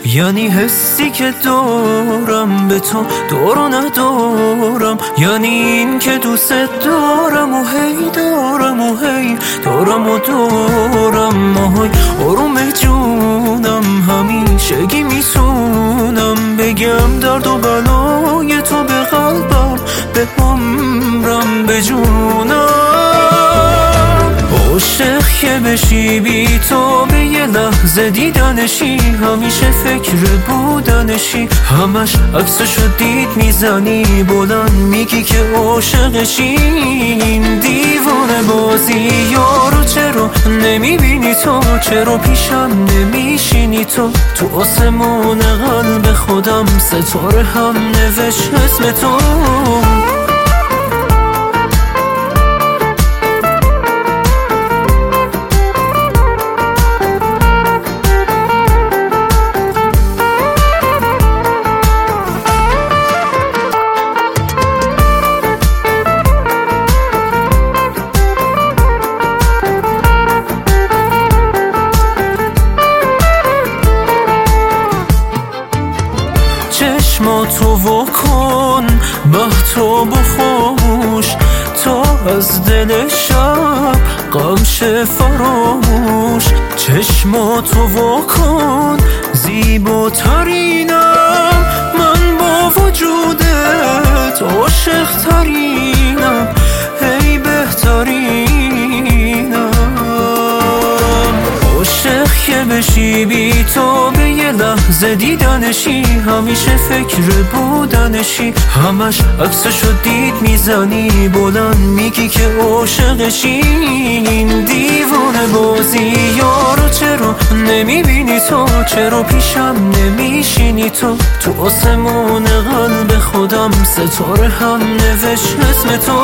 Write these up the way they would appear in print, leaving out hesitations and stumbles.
یعنی حسی که دارم به تو دارو ندارم، یعنی این که دوست دارم و هی دارم و هی دارم و دارم. ماهای آروم جونم همیشگی میتونم بگم درد و بلای تو به قلبم، به عمرم، به جونم. عاشق که بشی بی تو به یه لحظه دیدنشی، همیشه فکر بودنشی، همش عکسشو دید میزنی بلند میگی که عاشقشی. این دیوانه بازی یارو چرا نمیبینی تو، چرا پیشم نمیشینی تو آسمون قلب خودم ستاره هم نوشت اسم تو. چشماتو واکن بهتاب و خوش، تا از دل شب غم شه فراموش. چشماتو واکن زیباترینم، من با وجودت عاشق ترینم، هی بهترینم. عاشق که بشی بی تو به یه لحظه دیدنشی، همیشه فکر بودنشی، همش عکسشو دید میزنی بلند میگی که عاشقشی. این دیوانه بازی یارو چرا نمیبینی تو، چرا پیشم نمیشینی تو آسمون قلب خودم ستاره هم نوشت اسم تو.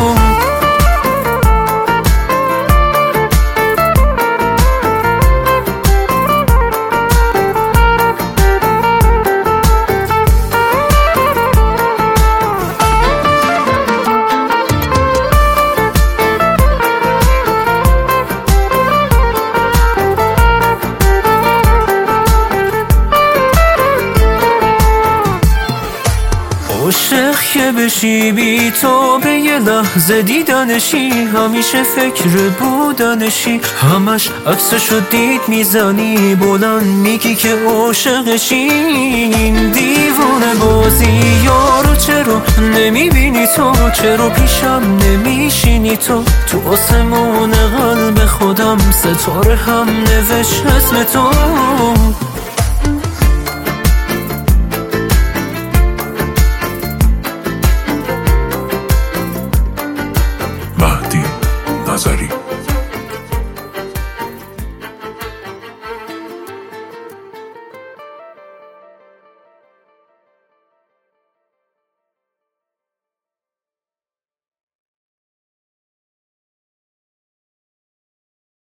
عاشق که بشی بی تو به یه لحظه دیدنشی، همیشه فکر بودنشی، همش عکسشو دید میزنی بلند میگی که عاشقشی. این دیوانه بازی یارو چرا نمیبینی تو، چرا پیشم نمیشینی تو آسمون قلب خودم ستاره هم نوشت اسم تو.